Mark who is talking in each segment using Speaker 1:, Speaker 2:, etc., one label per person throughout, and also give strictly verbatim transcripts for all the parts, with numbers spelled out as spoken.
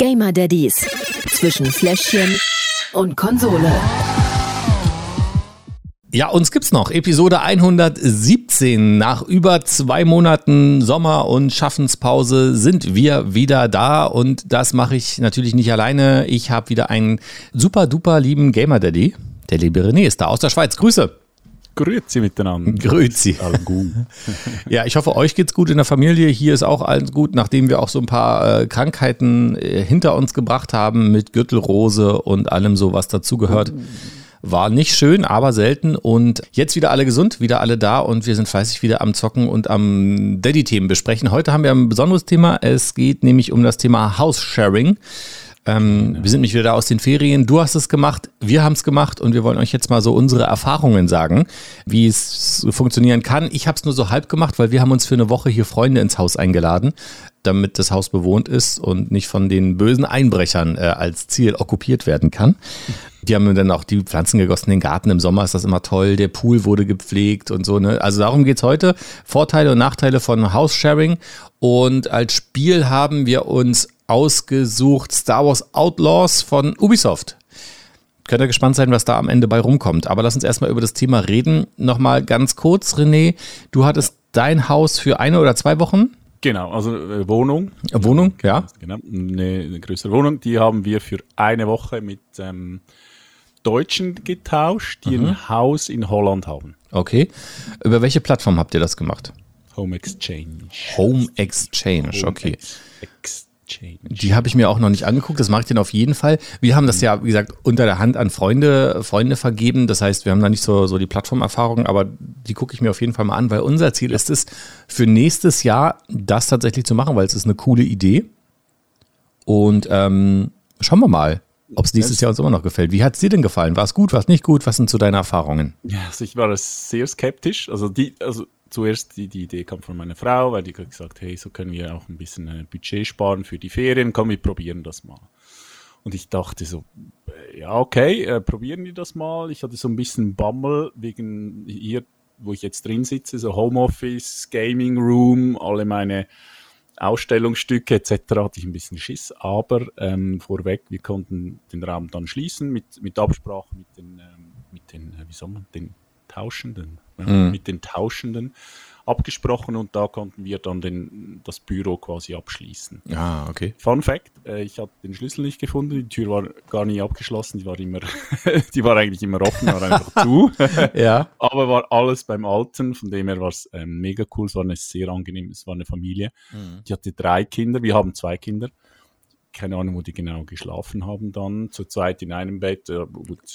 Speaker 1: Gamer Daddies zwischen Fläschchen und Konsole.
Speaker 2: Ja, uns gibt's noch. Episode hundertsiebzehn. Nach über zwei Monaten Sommer- und Schaffenspause sind wir wieder da. Und das mache ich natürlich nicht alleine. Ich habe wieder einen super duper lieben Gamer Daddy. Der liebe René ist da aus der Schweiz. Grüße.
Speaker 3: Grüezi miteinander.
Speaker 2: Grüezi. Ja, ich hoffe, euch geht's gut in der Familie. Hier ist auch alles gut, nachdem wir auch so ein paar äh, Krankheiten äh, hinter uns gebracht haben mit Gürtelrose und allem so, was dazugehört. War nicht schön, aber selten. Und jetzt wieder alle gesund, wieder alle da und wir sind fleißig wieder am Zocken und am Daddy-Themen besprechen. Heute haben wir ein besonderes Thema. Es geht nämlich um das Thema House-Sharing. Ähm, wir sind nicht wieder da aus den Ferien. Du hast es gemacht, wir haben es gemacht und wir wollen euch jetzt mal so unsere Erfahrungen sagen, wie es funktionieren kann. Ich habe es nur so halb gemacht, weil wir haben uns für eine Woche hier Freunde ins Haus eingeladen, damit das Haus bewohnt ist und nicht von den bösen Einbrechern äh, als Ziel okkupiert werden kann. Die haben dann auch die Pflanzen gegossen, den Garten im Sommer ist das immer toll, der Pool wurde gepflegt und so. Ne? Also darum geht's heute, Vorteile und Nachteile von House-Sharing. Und als Spiel haben wir uns ausgesucht Star Wars Outlaws von Ubisoft. Könnt ihr gespannt sein, was da am Ende bei rumkommt. Aber lass uns erstmal über das Thema reden. Nochmal ganz kurz, René, du hattest dein Haus für eine oder zwei Wochen?
Speaker 3: Genau, also äh, Wohnung.
Speaker 2: Wohnung, ja.
Speaker 3: Genau, eine, eine größere Wohnung. Die haben wir für eine Woche mit ähm, Deutschen getauscht, die mhm. ein Haus in Holland haben.
Speaker 2: Okay. Über welche Plattform habt ihr das gemacht?
Speaker 3: Home Exchange.
Speaker 2: Home Exchange, Home okay. Ex-
Speaker 3: Exchange.
Speaker 2: Die habe ich mir auch noch nicht angeguckt, das mache ich dann auf jeden Fall. Wir haben das ja, wie gesagt, unter der Hand an Freunde, Freunde vergeben. Das heißt, wir haben da nicht so, so die Plattformerfahrung, aber die gucke ich mir auf jeden Fall mal an, weil unser Ziel ist es, für nächstes Jahr das tatsächlich zu machen, weil es ist eine coole Idee. Und ähm, schauen wir mal, ob es nächstes Jahr uns immer noch gefällt. Wie hat es dir denn gefallen? War es gut, war es nicht gut? Was sind so deine Erfahrungen?
Speaker 3: Ja, also ich war sehr skeptisch. Also die, also zuerst die, die Idee kam von meiner Frau, weil die hat gesagt, hey, so können wir auch ein bisschen äh, Budget sparen für die Ferien. Komm, wir probieren das mal. Und ich dachte so, äh, ja okay, äh, probieren wir das mal. Ich hatte so ein bisschen Bammel wegen hier, wo ich jetzt drin sitze, so Homeoffice, Gaming Room, alle meine Ausstellungsstücke et cetera hatte ich ein bisschen Schiss, aber ähm, vorweg, wir konnten den Raum dann schließen mit, mit Absprache mit den, ähm, mit den, äh, wie soll man, den Tauschenden, äh, mhm. mit den Tauschenden abgesprochen und da konnten wir dann den, das Büro quasi abschließen.
Speaker 2: Ah, okay.
Speaker 3: Fun Fact, äh, ich habe den Schlüssel nicht gefunden, die Tür war gar nie abgeschlossen, die war immer, die war eigentlich immer offen, war einfach zu.
Speaker 2: Ja.
Speaker 3: Aber war alles beim Alten, von dem her war es ähm, mega cool, es war eine sehr angenehm, es war eine Familie. Mhm. Die hatte drei Kinder, wir haben zwei Kinder. Keine Ahnung, wo die genau geschlafen haben dann, zu zweit in einem Bett. Ja,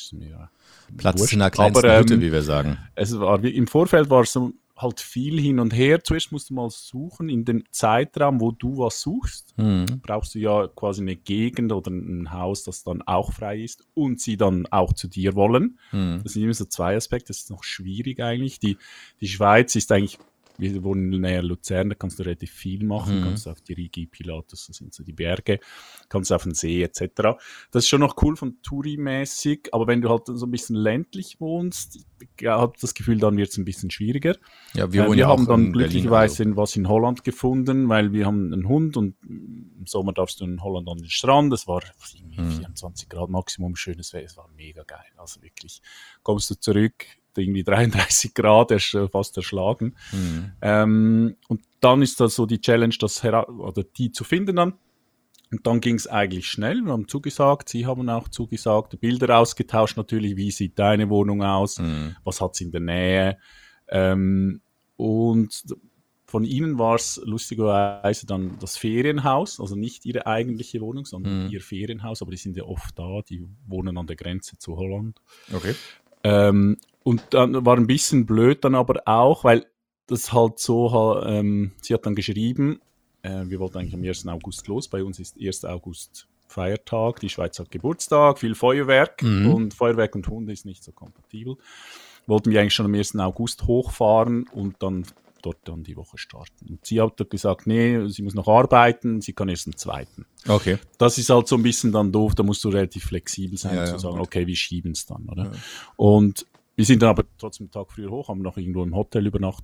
Speaker 2: Platz wurscht. In der kleinsten Aber, ähm, Hütte, wie wir sagen.
Speaker 3: Es war, im Vorfeld war es so halt viel hin und her. Zuerst musst du mal suchen, in dem Zeitraum, wo du was suchst, mhm. brauchst du ja quasi eine Gegend oder ein Haus, das dann auch frei ist und sie dann auch zu dir wollen. Mhm. Das sind immer so zwei Aspekte, das ist noch schwierig eigentlich. Die, die Schweiz ist eigentlich, wir wohnen näher Luzern, da kannst du relativ viel machen, mhm. kannst auf die Rigi, Pilatus, das sind so die Berge, kannst auf den See et cetera. Das ist schon noch cool von Touri-mäßig, aber wenn du halt so ein bisschen ländlich wohnst, ich habe das Gefühl, dann wird es ein bisschen schwieriger.
Speaker 2: Ja, wir,
Speaker 3: äh, wir
Speaker 2: ja
Speaker 3: haben
Speaker 2: auch
Speaker 3: dann
Speaker 2: in
Speaker 3: glücklicherweise
Speaker 2: Berlin, also.
Speaker 3: was in Holland gefunden, weil wir haben einen Hund und im Sommer darfst du in Holland an den Strand, es war irgendwie mhm. vierundzwanzig Grad Maximum, schönes Wetter, es war mega geil, also wirklich, kommst du zurück, irgendwie dreiunddreißig Grad, er ist fast erschlagen. Mhm. Ähm, und dann ist das so die Challenge, das hera- oder die zu finden dann. Und dann ging es eigentlich schnell. Wir haben zugesagt, Sie haben auch zugesagt, Bilder ausgetauscht natürlich, wie sieht deine Wohnung aus, mhm. was hat es in der Nähe. Ähm, und von Ihnen war es lustigerweise dann das Ferienhaus, also nicht Ihre eigentliche Wohnung, sondern mhm. Ihr Ferienhaus, aber die sind ja oft da, die wohnen an der Grenze zu Holland.
Speaker 2: Okay.
Speaker 3: Ähm, Und dann war ein bisschen blöd dann aber auch, weil das halt so, ähm, sie hat dann geschrieben, äh, wir wollten eigentlich am ersten August los, bei uns ist erster August Feiertag, die Schweiz hat Geburtstag, viel Feuerwerk mhm. und Feuerwerk und Hunde ist nicht so kompatibel. Wollten wir eigentlich schon am ersten August hochfahren und dann dort dann die Woche starten. Und sie hat gesagt, nee, sie muss noch arbeiten, sie kann erst am zweiten.
Speaker 2: Okay.
Speaker 3: Das ist halt so ein bisschen dann doof, da musst du relativ flexibel sein,
Speaker 2: ja,
Speaker 3: zu
Speaker 2: ja,
Speaker 3: sagen,
Speaker 2: gut.
Speaker 3: okay, wir schieben es dann, oder?
Speaker 2: Ja.
Speaker 3: Und wir sind dann aber trotzdem einen Tag früher hoch, haben noch irgendwo im Hotel übernachtet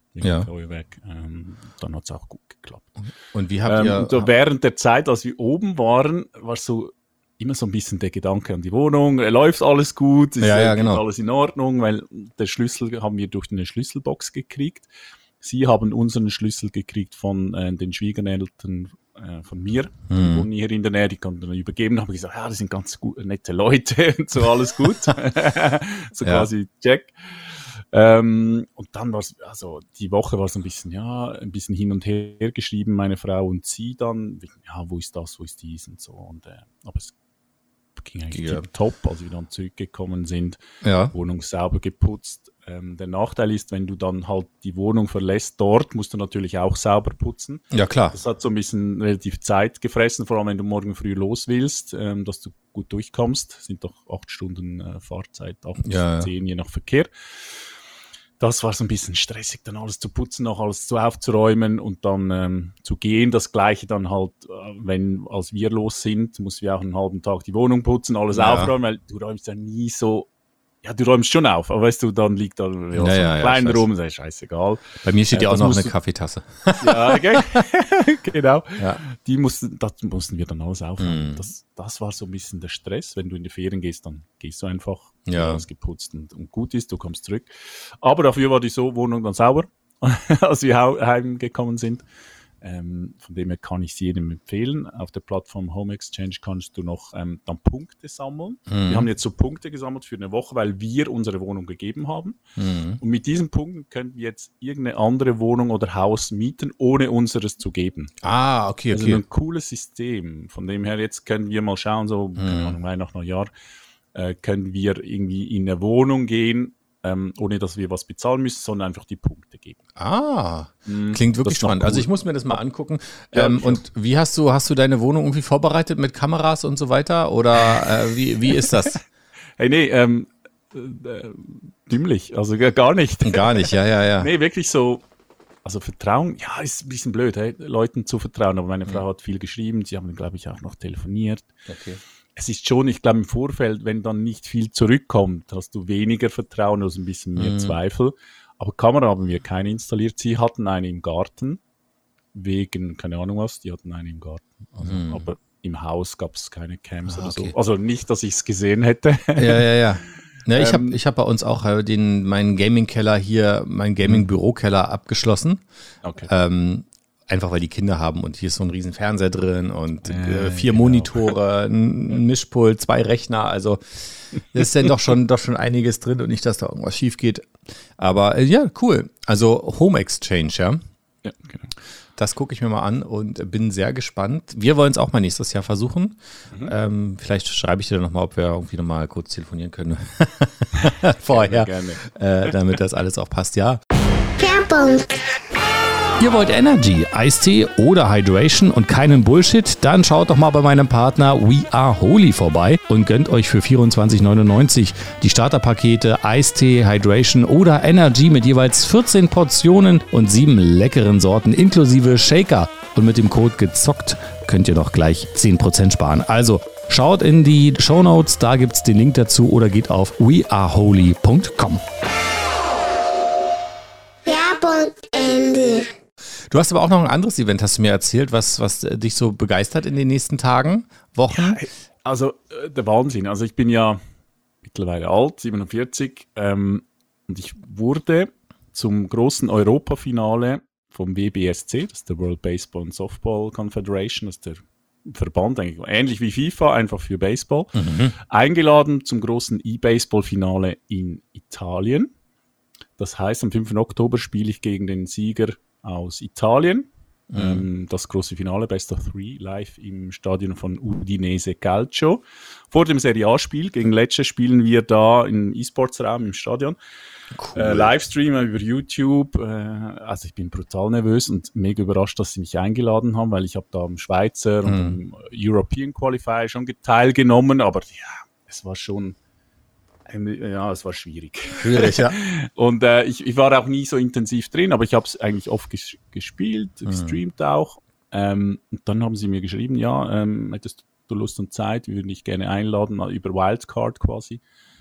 Speaker 3: wegen
Speaker 2: Ja.
Speaker 3: dem Feuerwerk. Ähm, dann hat es auch gut geklappt.
Speaker 2: Und wie habt
Speaker 3: Ähm,
Speaker 2: ihr...
Speaker 3: und so während der Zeit, als wir oben waren, war so immer so ein bisschen der Gedanke an die Wohnung, äh, läuft alles gut, ist,
Speaker 2: Ja, ja,
Speaker 3: äh, geht
Speaker 2: genau.
Speaker 3: alles in Ordnung, weil der Schlüssel haben wir durch eine Schlüsselbox gekriegt. Sie haben unseren Schlüssel gekriegt von äh, den Schwiegereltern äh, von mir, die
Speaker 2: Mhm.
Speaker 3: wohnen hier in der Nähe, die konnten dann übergeben, haben gesagt, ja, das sind ganz gut, nette Leute und so, alles gut. so
Speaker 2: Ja.
Speaker 3: quasi check. Ähm, und dann war es, also die Woche war so ein bisschen, ja, ein bisschen hin und her geschrieben, meine Frau und sie dann, ja, wo ist das, wo ist dies und so. Und, äh, aber es ging eigentlich
Speaker 2: Ja.
Speaker 3: top, als wir dann zurückgekommen sind,
Speaker 2: Ja.
Speaker 3: Wohnung sauber geputzt. Ähm, der Nachteil ist, wenn du dann halt die Wohnung verlässt, dort musst du natürlich auch sauber putzen.
Speaker 2: Ja, klar.
Speaker 3: Das hat so ein bisschen relativ Zeit gefressen, vor allem wenn du morgen früh los willst, ähm, dass du gut durchkommst. Das sind doch acht Stunden äh, Fahrzeit, acht bis
Speaker 2: Ja, ja.
Speaker 3: zehn je nach Verkehr. Das war so ein bisschen stressig, dann alles zu putzen, noch alles zu aufzuräumen und dann ähm, zu gehen. Das Gleiche dann halt, äh, wenn, als wir los sind, mussten wir auch einen halben Tag die Wohnung putzen, alles
Speaker 2: Ja.
Speaker 3: aufräumen, weil du räumst ja nie so, ja, du räumst schon auf, aber weißt du, dann liegt da ja,
Speaker 2: Ja,
Speaker 3: so
Speaker 2: ja,
Speaker 3: ein
Speaker 2: ja,
Speaker 3: kleiner
Speaker 2: ich weiß.
Speaker 3: rum, das ist scheißegal.
Speaker 2: Bei mir steht
Speaker 3: Äh,
Speaker 2: ja auch
Speaker 3: das
Speaker 2: noch
Speaker 3: musst
Speaker 2: eine
Speaker 3: du-
Speaker 2: Kaffeetasse.
Speaker 3: Ja, okay. genau.
Speaker 2: Ja.
Speaker 3: Die mussten, das mussten wir dann alles aufräumen.
Speaker 2: Mhm.
Speaker 3: Das, das war so ein bisschen der Stress. Wenn du in die Ferien gehst, dann gehst du einfach,
Speaker 2: Ja.
Speaker 3: alles geputzt und, und gut ist, du kommst zurück. Aber dafür war die so Wohnung dann sauber, als wir hau- heimgekommen sind. Ähm, von dem her kann ich es jedem empfehlen. Auf der Plattform Home Exchange kannst du noch ähm, dann Punkte sammeln.
Speaker 2: Mhm.
Speaker 3: Wir haben jetzt so Punkte gesammelt für eine Woche, weil wir unsere Wohnung gegeben haben.
Speaker 2: Mhm.
Speaker 3: Und mit diesen Punkten können wir jetzt irgendeine andere Wohnung oder Haus mieten, ohne unseres zu geben.
Speaker 2: Ah, okay,
Speaker 3: Also
Speaker 2: okay.
Speaker 3: ein cooles System. Von dem her, jetzt können wir mal schauen, so, keine Ahnung, Weihnachten, Neujahr, äh, können wir irgendwie in eine Wohnung gehen, ähm, ohne dass wir was bezahlen müssen, sondern einfach die Punkte geben.
Speaker 2: Ah,
Speaker 3: Mhm.
Speaker 2: klingt
Speaker 3: Das
Speaker 2: wirklich
Speaker 3: ist noch
Speaker 2: spannend.
Speaker 3: cool.
Speaker 2: Also ich muss mir das mal angucken.
Speaker 3: Ja,
Speaker 2: ähm,
Speaker 3: ich
Speaker 2: und wie hast du, hast du deine Wohnung irgendwie vorbereitet mit Kameras und so weiter? Oder äh, wie, wie ist das?
Speaker 3: Hey, nee, ähm, äh, dümmlich, also g- gar nicht.
Speaker 2: Gar nicht, ja, ja, ja.
Speaker 3: Nee, wirklich so, also Vertrauen, ja, ist ein bisschen blöd, hey, Leuten zu vertrauen, aber meine Frau hat viel geschrieben, sie haben, glaube ich, auch noch telefoniert.
Speaker 2: Okay.
Speaker 3: Es ist schon, ich glaube, im Vorfeld, wenn dann nicht viel zurückkommt, hast du weniger Vertrauen, also ein bisschen mehr
Speaker 2: Mhm.
Speaker 3: Zweifel. Aber Kamera haben wir keine installiert. Sie hatten eine im Garten, wegen, keine Ahnung was, die hatten eine im Garten. Also,
Speaker 2: Mhm.
Speaker 3: aber im Haus gab es keine Cams
Speaker 2: Ah,
Speaker 3: oder
Speaker 2: okay.
Speaker 3: so. Also nicht, dass ich es gesehen hätte.
Speaker 2: Ja, ja, ja. Ja, ich habe
Speaker 3: Ähm,
Speaker 2: ich hab bei uns auch äh, den, meinen Gaming-Keller hier, meinen Gaming-Büro-Keller abgeschlossen.
Speaker 3: Okay.
Speaker 2: Ähm, einfach weil die Kinder haben und hier ist so ein riesen Fernseher drin und äh,
Speaker 3: Äh,
Speaker 2: vier
Speaker 3: genau.
Speaker 2: Monitore, ein ein Mischpult, zwei Rechner. Also da ist dann doch schon, doch schon einiges drin und nicht, dass da irgendwas schief geht. Aber äh, ja, cool. Also Home Exchange, ja.
Speaker 3: Ja, genau.
Speaker 2: Das gucke ich mir mal an und bin sehr gespannt. Wir wollen es auch mal nächstes Jahr versuchen.
Speaker 3: Mhm.
Speaker 2: Ähm, vielleicht schreibe ich dir nochmal, ob wir irgendwie nochmal kurz telefonieren können. Vorher,
Speaker 3: Gerne.
Speaker 2: äh, damit das alles auch passt, ja.
Speaker 1: Werbung.
Speaker 2: Ihr wollt Energy, Eistee oder Hydration und keinen Bullshit? Dann schaut doch mal bei meinem Partner We Are Holy vorbei und gönnt euch für vierundzwanzig neunundneunzig die Starterpakete Eistee, Hydration oder Energy mit jeweils vierzehn Portionen und sieben leckeren Sorten inklusive Shaker. Und mit dem Code gezockt könnt ihr noch gleich zehn Prozent sparen. Also schaut in die Shownotes, da gibt's den Link dazu oder geht auf we are holy punkt com.
Speaker 1: Werbung Ende.
Speaker 2: Du hast aber auch noch ein anderes Event, hast du mir erzählt, was, was dich so begeistert in den nächsten Tagen, Wochen?
Speaker 3: Also äh, der Wahnsinn. Also ich bin ja mittlerweile alt, siebenundvierzig, ähm, und ich wurde zum großen Europafinale vom W B S C, das ist der World Baseball and Softball Confederation, das ist der Verband, eigentlich ähnlich wie FIFA, einfach für Baseball,
Speaker 2: Mhm.
Speaker 3: eingeladen zum großen E-Baseball-Finale in Italien. Das heißt, am fünften Oktober spiele ich gegen den Sieger aus Italien.
Speaker 2: Mhm.
Speaker 3: Ähm, das große Finale, Best of Three, live im Stadion von Udinese Calcio. Vor dem Serie A-Spiel gegen Lecce spielen wir da im E-Sports-Raum im Stadion.
Speaker 2: Cool.
Speaker 3: Äh, Livestream über YouTube. Äh, also ich bin brutal nervös und mega überrascht, dass sie mich eingeladen haben, weil ich habe da am Schweizer und am European Qualifier schon teilgenommen, aber ja, es war schon, ja, es war schwierig.
Speaker 2: Schwierig, ja.
Speaker 3: Und äh, ich, ich war auch nie so intensiv drin, aber ich habe es eigentlich oft ges gespielt, gestreamt auch. Ähm, und dann haben sie mir geschrieben, ja, ähm, hättest du Lust und Zeit, wir würden dich gerne einladen, mal über Wildcard quasi,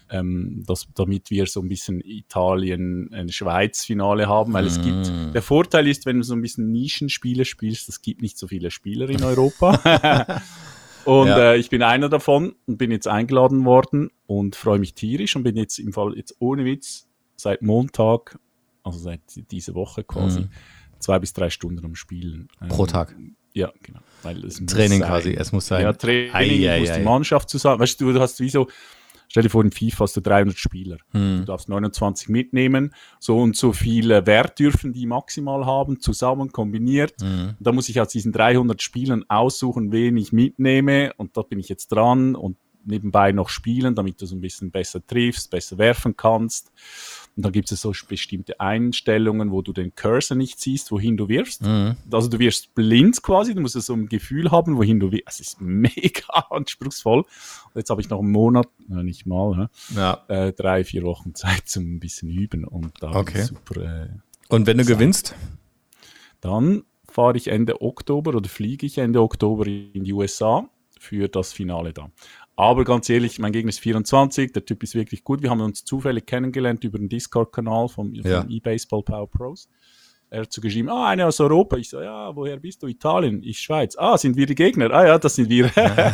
Speaker 3: ähm, das, damit wir so ein bisschen Italien-Schweiz-Finale haben, weil es gibt, der Vorteil ist, wenn du so ein bisschen Nischenspiele spielst, es gibt nicht so viele Spieler in Europa. Und ja. äh, ich bin einer davon und bin jetzt eingeladen worden und freue mich tierisch und bin jetzt im Fall, jetzt ohne Witz, seit Montag, also seit dieser Woche quasi, mhm. zwei bis drei Stunden am Spielen.
Speaker 2: Pro Tag?
Speaker 3: Ja, genau. Weil es
Speaker 2: Training quasi, es muss sein.
Speaker 3: Ja, Training,
Speaker 2: ei, ei,
Speaker 3: muss
Speaker 2: ei.
Speaker 3: die Mannschaft zusammen, weißt du, du hast wie so, stell dir vor, in FIFA hast du dreihundert Spieler.
Speaker 2: Hm.
Speaker 3: Du darfst neunundzwanzig mitnehmen. So und so viel Wert dürfen die maximal haben, zusammen kombiniert.
Speaker 2: Hm.
Speaker 3: Da muss ich aus diesen dreihundert Spielern aussuchen, wen ich mitnehme. Und da bin ich jetzt dran und nebenbei noch spielen, damit du so ein bisschen besser triffst, besser werfen kannst. Und dann gibt es so bestimmte Einstellungen, wo du den Cursor nicht siehst, wohin du wirfst.
Speaker 2: Mhm.
Speaker 3: Also du wirst blind quasi, du musst so ein Gefühl haben, wohin du wirfst. Es ist mega anspruchsvoll. Und jetzt habe ich noch einen Monat, äh, nicht mal,
Speaker 2: ja.
Speaker 3: äh, drei, vier Wochen Zeit zum ein bisschen üben. Und da
Speaker 2: okay.
Speaker 3: super. Äh,
Speaker 2: und wenn du Zeit. gewinnst?
Speaker 3: Dann fahre ich Ende Oktober oder fliege ich Ende Oktober in die U S A für das Finale da. Aber ganz ehrlich, mein Gegner ist vierundzwanzig, der Typ ist wirklich gut. Wir haben uns zufällig kennengelernt über den Discord-Kanal vom,
Speaker 2: ja.
Speaker 3: vom eBaseball Power Pros. Er hat so geschrieben, ah, einer aus Europa. Ich so, ja, woher bist du? Italien, ich Schweiz. Ah, sind wir die Gegner? Ah ja, das sind wir.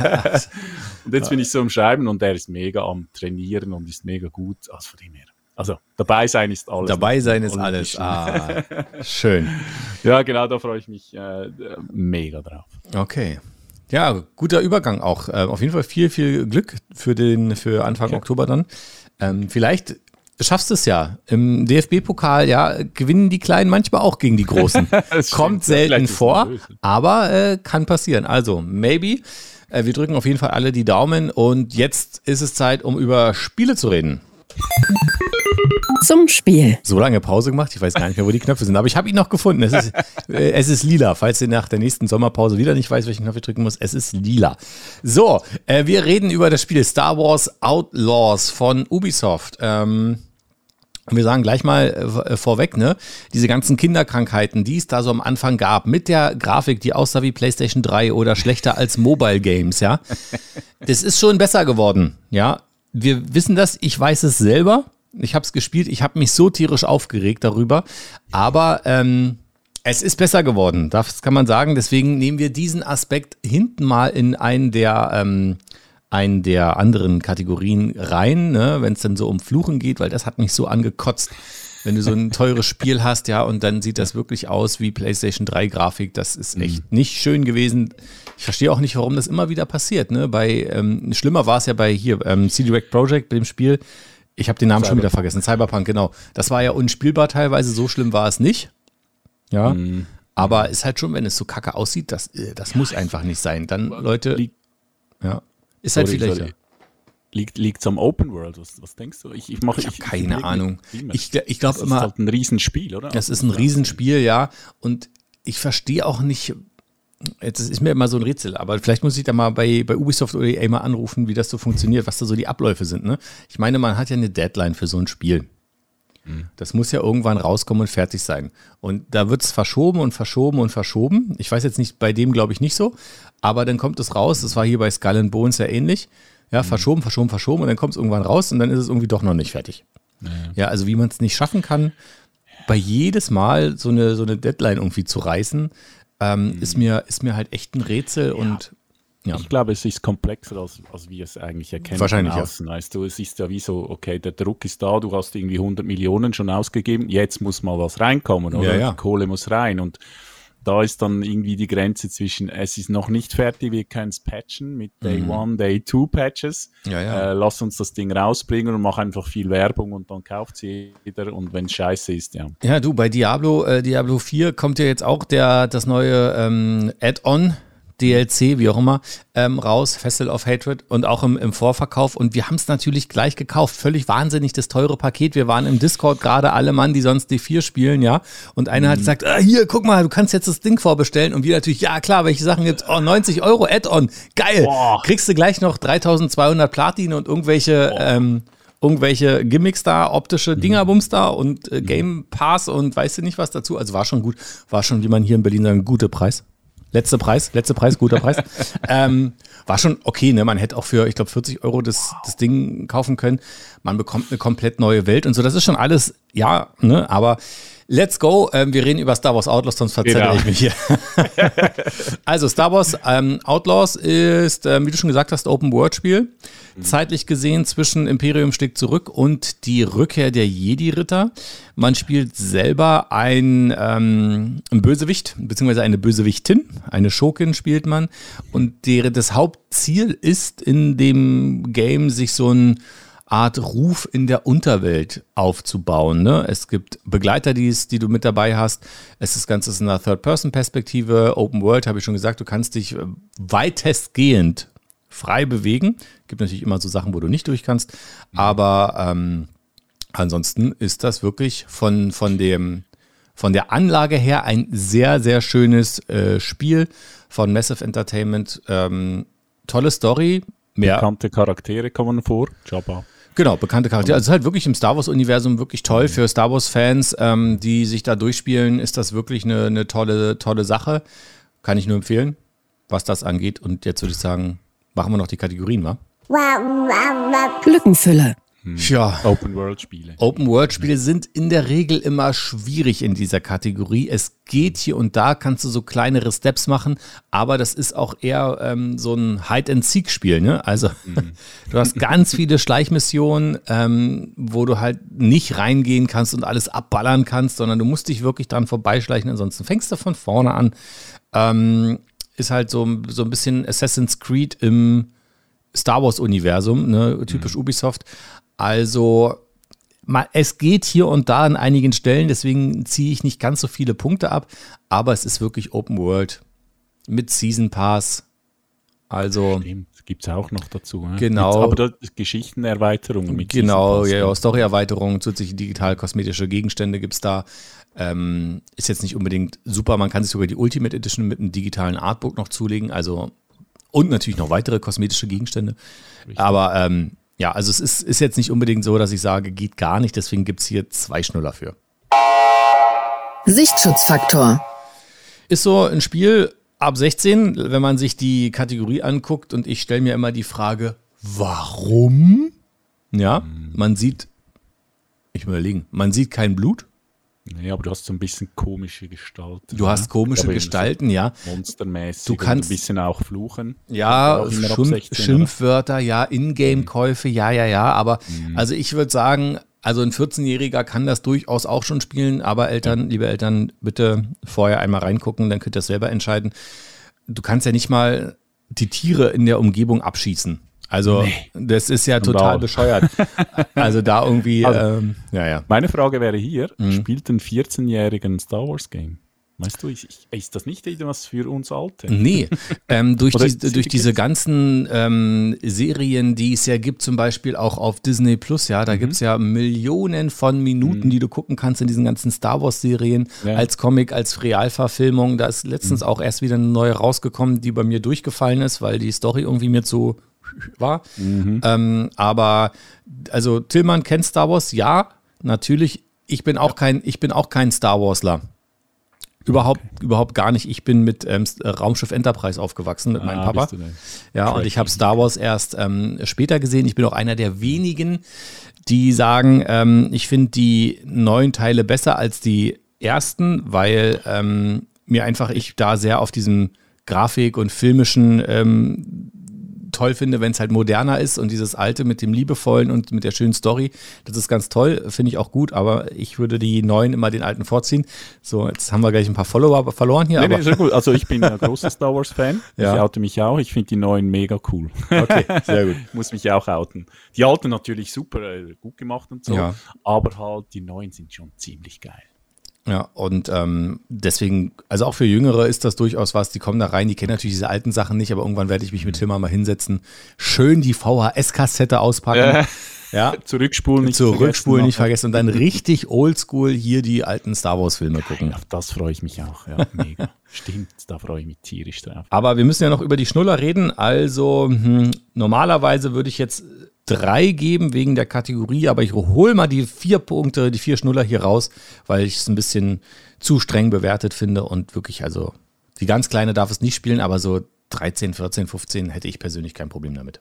Speaker 3: Und jetzt bin ich so am Schreiben und er ist mega am Trainieren und ist mega gut. Also von dem her. Also dabei sein ist alles.
Speaker 2: Dabei sein ist alles. Ah, schön.
Speaker 3: Ja, genau, da freue ich mich äh, mega drauf.
Speaker 2: Okay. Ja, guter Übergang auch. Ähm, auf jeden Fall viel, viel Glück für den für Anfang okay. Oktober dann. Ähm, vielleicht schaffst du es ja. Im D F B-Pokal, ja, gewinnen die Kleinen manchmal auch gegen die Großen. Kommt selten vor, aber äh, kann passieren. Also, maybe. Äh, wir drücken auf jeden Fall alle die Daumen und jetzt ist es Zeit, um über Spiele zu reden.
Speaker 1: Zum Spiel.
Speaker 2: So lange Pause gemacht, ich weiß gar nicht mehr, wo die Knöpfe sind, aber ich habe ihn noch gefunden. Es ist, äh, es ist lila, falls ihr nach der nächsten Sommerpause wieder nicht weiß, welchen Knopf ich drücken muss. Es ist lila. So, äh, wir reden über das Spiel Star Wars Outlaws von Ubisoft. Ähm, wir sagen gleich mal äh, vorweg, ne, diese ganzen Kinderkrankheiten, die es da so am Anfang gab, mit der Grafik, die aussah wie PlayStation drei oder schlechter als Mobile Games, ja. Das ist schon besser geworden, ja. Wir wissen das, ich weiß es selber. Ich habe es gespielt, ich habe mich so tierisch aufgeregt darüber, aber ähm, es ist besser geworden, das kann man sagen. Deswegen nehmen wir diesen Aspekt hinten mal in einen der, ähm, einen der anderen Kategorien rein, ne? Wenn es dann so um Fluchen geht, weil das hat mich so angekotzt, wenn du so ein teures Spiel hast, ja, und dann sieht das wirklich aus wie PlayStation drei Grafik. Das ist echt mhm. nicht schön gewesen. Ich verstehe auch nicht, warum das immer wieder passiert. Ne? Bei ähm, schlimmer war es ja bei hier ähm, C D Projekt Projekt, bei dem Spiel. Ich habe den Namen Cyberpunk. schon wieder vergessen. Cyberpunk, genau. Das war ja unspielbar teilweise, so schlimm war es nicht. Ja, mhm. aber ist halt schon, wenn es so kacke aussieht, das, das muss einfach nicht sein. Dann, Leute, ja, ist halt vielleicht ja.
Speaker 3: Liegt liegt's am Open World? Was, was denkst du? Ich, ich, mach,
Speaker 2: ich habe keine ich, Ahnung. Ich, ich glaube
Speaker 3: immer.
Speaker 2: Das ist
Speaker 3: halt ein Riesenspiel, oder?
Speaker 2: Das ist ein Riesenspiel, ja. Und ich verstehe auch nicht. Jetzt ist mir immer so ein Rätsel, aber vielleicht muss ich da mal bei, bei Ubisoft oder E A mal anrufen, wie das so funktioniert, was da so die Abläufe sind. Ne? Ich meine, man hat ja eine Deadline für so ein Spiel. Mhm. Das muss ja irgendwann rauskommen und fertig sein. Und da wird es verschoben und verschoben und verschoben. Ich weiß jetzt nicht, bei dem glaube ich nicht so, aber dann kommt es raus. Das war hier bei Skull and Bones ja ähnlich. Ja, mhm. verschoben, verschoben, verschoben und dann kommt es irgendwann raus und dann ist es irgendwie doch noch nicht fertig. Ja, ja also wie man es nicht schaffen kann, bei jedes Mal so eine, so eine Deadline irgendwie zu reißen, Ähm, mhm. ist, mir, ist mir halt echt ein Rätsel ja. und ja.
Speaker 3: Ich glaube, es ist komplexer, als, als wir es eigentlich erkennen.
Speaker 2: Wahrscheinlich,
Speaker 3: außen. Ja. Weißt du, es ist ja wie so, okay, der Druck ist da, du hast irgendwie hundert Millionen schon ausgegeben, jetzt muss mal was reinkommen, oder?
Speaker 2: Ja, ja.
Speaker 3: Die Kohle muss rein und da ist dann irgendwie die Grenze zwischen, es ist noch nicht fertig, wir können es patchen mit Day mhm. One, Day Two Patches.
Speaker 2: Ja, ja.
Speaker 3: Äh, lass uns das Ding rausbringen und mach einfach viel Werbung und dann kauft sie jeder und wenn es scheiße ist, ja.
Speaker 2: Ja, du, bei Diablo, äh, Diablo vier kommt ja jetzt auch der, das neue ähm, Add-on, D L C, wie auch immer, ähm, raus, Festival of Hatred und auch im, im Vorverkauf und wir haben es natürlich gleich gekauft, völlig wahnsinnig, das teure Paket, wir waren im Discord gerade alle Mann, die sonst D vier spielen, ja, und einer mhm. hat gesagt, ah, hier, guck mal, du kannst jetzt das Ding vorbestellen und wir natürlich, ja klar, welche Sachen gibt's? Oh, neunzig Euro Add-on, geil, Boah. Kriegst du gleich noch dreitausendzweihundert Platin und irgendwelche, ähm, irgendwelche Gimmicks da, optische Dingerbums da und äh, Game Pass und weißt du nicht was dazu, also war schon gut, war schon, wie man hier in Berlin sagt, ein guter Preis. Letzter Preis, letzter Preis, guter Preis. ähm, war schon okay, ne? Man hätte auch für, ich glaube, vierzig Euro das, das Ding kaufen können. Man bekommt eine komplett neue Welt und so. Das ist schon alles, ja, ne? Aber let's go. Ähm, wir reden über Star Wars Outlaws, sonst verzettel genau. ich mich hier. Also Star Wars ähm, Outlaws ist, ähm, wie du schon gesagt hast, Open-World-Spiel. Mhm. Zeitlich gesehen zwischen Imperium schlägt zurück und die Rückkehr der Jedi-Ritter. Man spielt selber ein, ähm, ein Bösewicht, beziehungsweise eine Bösewichtin. Eine Schurkin spielt man. Und der, das Hauptziel ist in dem Game, sich so ein Art Ruf in der Unterwelt aufzubauen. Ne? Es gibt Begleiter, die, die du mit dabei hast. Es ist Ganze in einer Third-Person-Perspektive. Open World, habe ich schon gesagt, du kannst dich weitestgehend frei bewegen. Gibt natürlich immer so Sachen, wo du nicht durch kannst. Aber ähm, ansonsten ist das wirklich von, von, dem, von der Anlage her ein sehr, sehr schönes äh, Spiel von Massive Entertainment. Ähm, tolle Story. Mehr.
Speaker 3: Bekannte Charaktere kommen vor. Jabba.
Speaker 2: Genau, bekannte Charaktere. Also es ist halt wirklich im Star Wars-Universum wirklich toll. Für Star Wars-Fans, ähm, die sich da durchspielen, ist das wirklich eine, eine tolle, tolle Sache. Kann ich nur empfehlen, was das angeht. Und jetzt würde ich sagen, machen wir noch die Kategorien, wa?
Speaker 1: Lückenfüller.
Speaker 2: Ja.
Speaker 3: Open-World-Spiele.
Speaker 2: Open-World-Spiele sind in der Regel immer schwierig in dieser Kategorie. Es geht hier und da, kannst du so kleinere Steps machen, aber das ist auch eher ähm, so ein Hide-and-Seek-Spiel, ne? Also mhm. du hast ganz viele Schleichmissionen, ähm, wo du halt nicht reingehen kannst und alles abballern kannst, sondern du musst dich wirklich dran vorbeischleichen, ansonsten fängst du von vorne an. Ähm, ist halt so, so ein bisschen Assassin's Creed im Star Wars-Universum, ne? Typisch mhm. Ubisoft. Also, es geht hier und da an einigen Stellen, deswegen ziehe ich nicht ganz so viele Punkte ab, aber es ist wirklich Open World mit Season Pass. Also.
Speaker 3: Stimmt, gibt es auch noch dazu. Ne?
Speaker 2: Genau.
Speaker 3: Aber da Geschichtenerweiterungen mit
Speaker 2: Genau, ja, ja, Story-Erweiterungen, zusätzliche digital-kosmetische Gegenstände gibt es da. Ähm, ist jetzt nicht unbedingt super, man kann sich sogar die Ultimate Edition mit einem digitalen Artbook noch zulegen, also und natürlich noch weitere kosmetische Gegenstände. Richtig. Aber ähm, ja, also es ist, ist jetzt nicht unbedingt so, dass ich sage, geht gar nicht, deswegen gibt es hier zwei Schnuller für.
Speaker 1: Sichtschutzfaktor.
Speaker 2: Ist so ein Spiel ab sechzehn, wenn man sich die Kategorie anguckt und ich stelle mir immer die Frage, warum? Ja, man sieht, ich will überlegen, man sieht kein Blut.
Speaker 3: Nee, aber du hast so ein bisschen komische Gestalten.
Speaker 2: Du hast komische Gestalten, so ja.
Speaker 3: Monstermäßig.
Speaker 2: Du kannst
Speaker 3: ein bisschen auch fluchen.
Speaker 2: Ja, auch Schimpf, sechzehn, Schimpfwörter, oder? Ja, Ingame-Käufe, ja, ja, ja. Aber mhm. also ich würde sagen, also ein vierzehnjähriger kann das durchaus auch schon spielen. Aber Eltern, ja. liebe Eltern, bitte vorher einmal reingucken, dann könnt ihr das selber entscheiden. Du kannst ja nicht mal die Tiere in der Umgebung abschießen. Also nee. Das ist ja total bescheuert. Also da irgendwie, also, ähm, ja, ja.
Speaker 3: Meine Frage wäre hier, mhm. spielt ein vierzehnjähriger ein Star Wars Game? Weißt du, ist, ist das nicht etwas für uns Alte?
Speaker 2: Nee, ähm, durch, die, durch diese ganzen ähm, Serien, die es ja gibt, zum Beispiel auch auf Disney Plus, ja, da mhm. gibt es ja Millionen von Minuten, mhm. die du gucken kannst in diesen ganzen Star Wars Serien, ja. als Comic, als Realverfilmung. Da ist letztens mhm. auch erst wieder eine neue rausgekommen, die bei mir durchgefallen ist, weil die Story irgendwie mir zu war. Mhm. Ähm, aber also Tillmann kennt Star Wars, ja, natürlich. Ich bin auch kein, ich bin auch kein Star Warsler. Überhaupt, okay. überhaupt gar nicht. Ich bin mit ähm, Raumschiff Enterprise aufgewachsen, mit ah, meinem Papa. Ja, Track. Und ich habe Star Wars erst ähm, später gesehen. Ich bin auch einer der wenigen, die sagen, ähm, ich finde die neuen Teile besser als die ersten, weil ähm, mir einfach ich da sehr auf diesem Grafik- und filmischen ähm, toll finde, wenn es halt moderner ist und dieses Alte mit dem Liebevollen und mit der schönen Story, das ist ganz toll, finde ich auch gut, aber ich würde die neuen immer den alten vorziehen. So, jetzt haben wir gleich ein paar Follower verloren hier.
Speaker 3: Nee,
Speaker 2: aber
Speaker 3: nee, sehr gut. Also ich bin ein großer Star Wars-Fan. Ja. Ich oute mich auch. Ich finde die neuen mega cool.
Speaker 2: Okay, sehr gut.
Speaker 3: Ich muss mich auch outen. Die alten natürlich super, äh, gut gemacht und so,
Speaker 2: ja.
Speaker 3: aber halt die neuen sind schon ziemlich geil.
Speaker 2: Ja, und ähm, deswegen, also auch für Jüngere ist das durchaus was, die kommen da rein, die kennen natürlich diese alten Sachen nicht, aber irgendwann werde ich mich mit Tilman mal hinsetzen, schön die V H S-Kassette auspacken,
Speaker 3: äh,
Speaker 2: ja,
Speaker 3: zurückspulen nicht
Speaker 2: zurückspulen vergessen, nicht vergessen und dann richtig oldschool hier die alten Star Wars Filme gucken.
Speaker 3: Auf das freue ich mich auch, ja, mega. Stimmt, da freue ich mich tierisch drauf.
Speaker 2: Aber wir müssen ja noch über die Schnuller reden, also hm, normalerweise würde ich jetzt drei geben wegen der Kategorie, aber ich hole mal die vier Punkte, die vier Schnuller hier raus, weil ich es ein bisschen zu streng bewertet finde und wirklich also Die ganz Kleine darf es nicht spielen, aber so dreizehn, vierzehn, fünfzehn hätte ich persönlich kein Problem damit.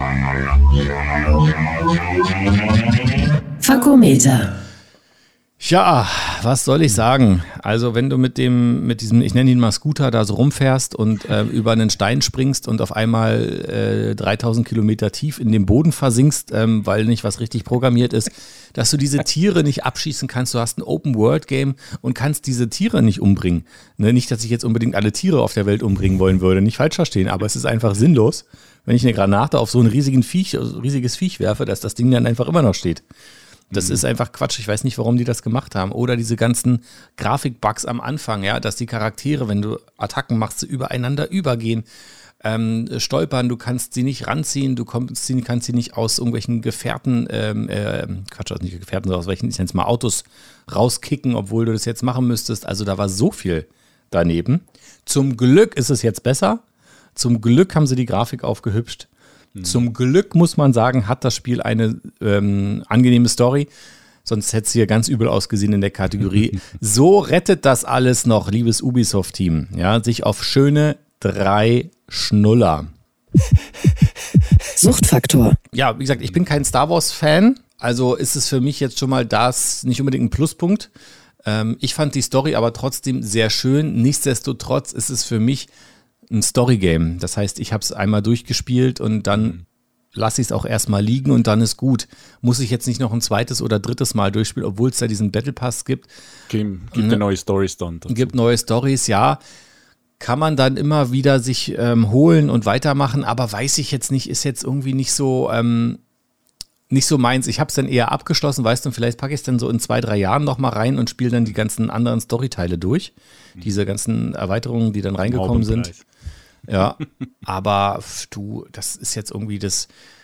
Speaker 1: Fakometer.
Speaker 2: Ja, was soll ich sagen? Also wenn du mit dem, mit diesem, ich nenne ihn mal Scooter, da so rumfährst und äh, über einen Stein springst und auf einmal äh, dreitausend Kilometer tief in den Boden versinkst, ähm, weil nicht was richtig programmiert ist, dass du diese Tiere nicht abschießen kannst. Du hast ein Open-World-Game und kannst diese Tiere nicht umbringen. Ne, nicht, dass ich jetzt unbedingt alle Tiere auf der Welt umbringen wollen würde, nicht falsch verstehen, aber es ist einfach sinnlos, wenn ich eine Granate auf so ein riesigen Viech, riesiges Viech werfe, dass das Ding dann einfach immer noch steht. Das ist einfach Quatsch. Ich weiß nicht, warum die das gemacht haben. Oder diese ganzen Grafikbugs am Anfang, ja, dass die Charaktere, wenn du Attacken machst, übereinander übergehen, ähm, stolpern, du kannst sie nicht ranziehen, du kommst, sie, kannst sie nicht aus irgendwelchen Gefährten, ähm, äh, Quatsch, aus nicht Gefährten, sondern aus welchen, ich nenne es mal Autos rauskicken, obwohl du das jetzt machen müsstest. Also da war so viel daneben. Zum Glück ist es jetzt besser. Zum Glück haben sie die Grafik aufgehübscht. Zum Glück, muss man sagen, hat das Spiel eine ähm, angenehme Story. Sonst hätte es hier ganz übel ausgesehen in der Kategorie. So rettet das alles noch, liebes Ubisoft-Team. Ja, sich auf schöne drei Schnuller.
Speaker 1: Suchtfaktor.
Speaker 2: Ja, wie gesagt, ich bin kein Star Wars-Fan. Also ist es für mich jetzt schon mal das nicht unbedingt ein Pluspunkt. Ähm, ich fand die Story aber trotzdem sehr schön. Nichtsdestotrotz ist es für mich ein Story-Game. Das heißt, ich habe es einmal durchgespielt und dann lasse ich es auch erstmal liegen und dann ist gut. Muss ich jetzt nicht noch ein zweites oder drittes Mal durchspielen, obwohl es da diesen Battle Pass gibt.
Speaker 3: Gibt, gibt ja neue Storys dann. Dazu.
Speaker 2: Gibt neue Storys, ja. Kann man dann immer wieder sich ähm, holen und weitermachen, aber weiß ich jetzt nicht, ist jetzt irgendwie nicht so, ähm, nicht so meins. Ich habe es dann eher abgeschlossen, weißt du, vielleicht packe ich es dann so in zwei, drei Jahren nochmal rein und spiele dann die ganzen anderen Storyteile durch. Mhm. Diese ganzen Erweiterungen, die dann reingekommen sind. Ja, aber du, das ist jetzt irgendwie, das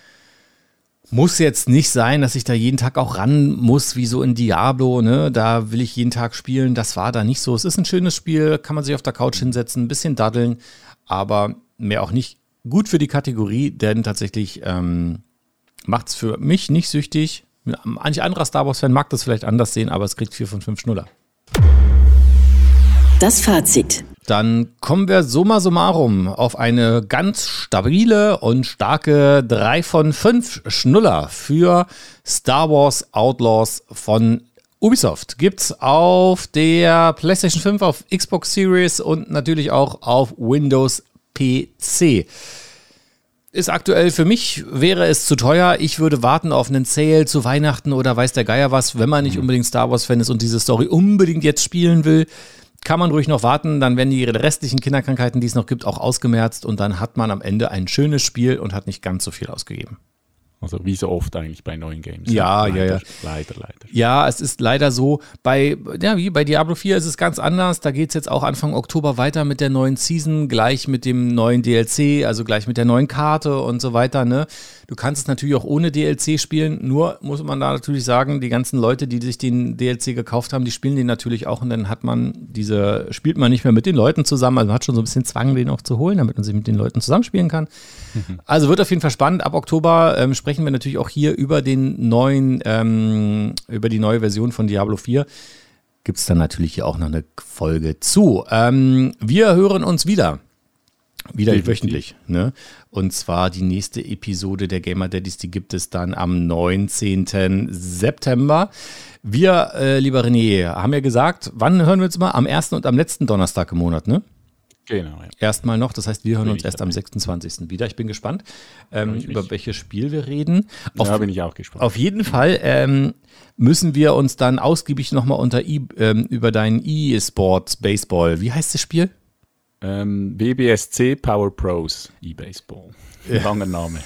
Speaker 2: muss jetzt nicht sein, dass ich da jeden Tag auch ran muss, wie so in Diablo, ne? Da will ich jeden Tag spielen, das war da nicht so. Es ist ein schönes Spiel, kann man sich auf der Couch hinsetzen, ein bisschen daddeln, aber mehr auch nicht. Gut für die Kategorie, denn tatsächlich ähm, macht es für mich nicht süchtig. Manch anderer Star Wars-Fan mag das vielleicht anders sehen, aber es kriegt vier von fünf Schnuller.
Speaker 1: Das Fazit.
Speaker 2: Dann kommen wir summa summarum auf eine ganz stabile und starke drei von fünf Schnuller für Star Wars Outlaws von Ubisoft. Gibt's auf der PlayStation fünf, auf Xbox Series und natürlich auch auf Windows P C. Ist aktuell für mich, wäre es zu teuer. Ich würde warten auf einen Sale zu Weihnachten oder weiß der Geier was, wenn man nicht unbedingt Star Wars-Fan ist und diese Story unbedingt jetzt spielen will. Kann man ruhig noch warten, dann werden die restlichen Kinderkrankheiten, die es noch gibt, auch ausgemerzt und dann hat man am Ende ein schönes Spiel und hat nicht ganz so viel ausgegeben.
Speaker 3: Also wie so oft eigentlich bei neuen Games.
Speaker 2: Ja,
Speaker 3: leider,
Speaker 2: ja, ja.
Speaker 3: Leider, leider.
Speaker 2: Ja, es ist leider so. Bei, ja, wie bei Diablo vier ist es ganz anders. Da geht es jetzt auch Anfang Oktober weiter mit der neuen Season, gleich mit dem neuen D L C, also gleich mit der neuen Karte und so weiter, ne? Du kannst es natürlich auch ohne D L C spielen, nur muss man da natürlich sagen, die ganzen Leute, die sich den D L C gekauft haben, die spielen den natürlich auch und dann hat man diese, spielt man nicht mehr mit den Leuten zusammen, also man hat schon so ein bisschen Zwang, den auch zu holen, damit man sich mit den Leuten zusammenspielen kann. Mhm. Also wird auf jeden Fall spannend. Ab Oktober ähm, sprechen wir natürlich auch hier über den neuen, ähm, über die neue Version von Diablo vier. Gibt es dann natürlich hier auch noch eine Folge zu. Ähm, wir hören uns wieder. Wieder Definitiv. wöchentlich, ne? Und zwar die nächste Episode der Gamer Daddies, die gibt es dann am neunzehnten September. Wir, äh, lieber René, haben ja gesagt, wann hören wir uns mal? Am ersten und am letzten Donnerstag im Monat, ne?
Speaker 3: Genau, ja.
Speaker 2: Erstmal noch, das heißt, wir hören
Speaker 3: bin
Speaker 2: uns erst
Speaker 3: dabei.
Speaker 2: am sechsundzwanzigsten wieder. Ich bin gespannt, ähm,
Speaker 3: ich
Speaker 2: über
Speaker 3: mich.
Speaker 2: welches Spiel wir reden. Auf,
Speaker 3: Da bin ich auch gespannt.
Speaker 2: auf jeden Fall ähm, müssen wir uns dann ausgiebig nochmal unter e, ähm, über deinen E-Sports Baseball, wie heißt das Spiel?
Speaker 3: Ähm, W B S C Power Pros E-Baseball. Ja. Langer Name.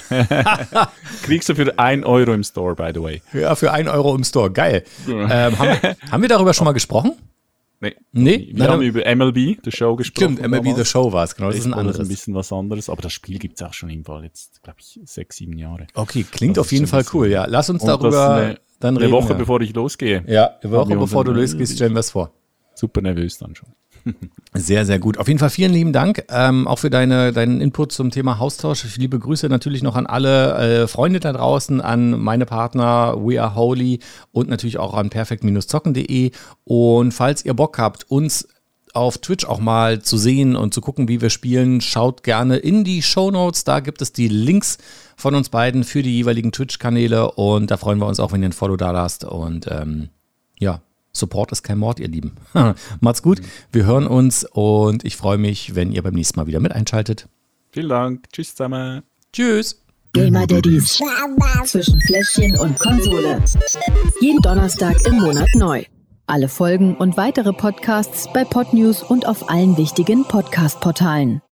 Speaker 3: Kriegst du für ein Euro im Store, by the way.
Speaker 2: Ja, für ein Euro im Store, geil. ähm, haben, haben wir darüber schon mal gesprochen?
Speaker 3: Nee.
Speaker 2: Nee?
Speaker 3: Wir
Speaker 2: Na,
Speaker 3: haben
Speaker 2: dann,
Speaker 3: über M L B, The Show, gesprochen.
Speaker 2: stimmt, M L B The Show war es, genau, das ist ein
Speaker 3: Baseball
Speaker 2: anderes.
Speaker 3: ein bisschen was anderes, aber das Spiel gibt es auch schon im Fall jetzt, glaube ich, sechs, sieben Jahre.
Speaker 2: Okay, klingt
Speaker 3: Das
Speaker 2: auf jeden
Speaker 3: ist
Speaker 2: Fall
Speaker 3: schon
Speaker 2: cool, ja. Lass uns
Speaker 3: Und
Speaker 2: darüber
Speaker 3: das eine,
Speaker 2: dann
Speaker 3: eine
Speaker 2: reden.
Speaker 3: Woche,
Speaker 2: ja.
Speaker 3: bevor ich losgehe.
Speaker 2: Ja, eine Woche,
Speaker 3: wir
Speaker 2: bevor du
Speaker 3: unseren-
Speaker 2: losgehst, stellen wir es vor.
Speaker 3: Super nervös dann schon.
Speaker 2: Sehr, sehr gut. Auf jeden Fall vielen lieben Dank, ähm, auch für deine, deinen Input zum Thema Haustausch. Liebe Grüße natürlich noch an alle äh, Freunde da draußen, an meine Partner We Are Holy und natürlich auch an perfekt Bindestrich zocken punkt de. Und falls ihr Bock habt, uns auf Twitch auch mal zu sehen und zu gucken, wie wir spielen, schaut gerne in die Shownotes. Da gibt es die Links von uns beiden für die jeweiligen Twitch-Kanäle und da freuen wir uns auch, wenn ihr ein Follow da lasst. Und ähm, ja, Support ist kein Mord, ihr Lieben. Macht's gut, wir hören uns und ich freue mich, wenn ihr beim nächsten Mal wieder mit einschaltet.
Speaker 3: Vielen Dank, tschüss zusammen.
Speaker 2: Tschüss.
Speaker 1: Gamer Daddies zwischen Fläschchen und Konsole. Jeden Donnerstag im Monat neu. Alle Folgen und weitere Podcasts bei Podnews und auf allen wichtigen Podcast-Portalen.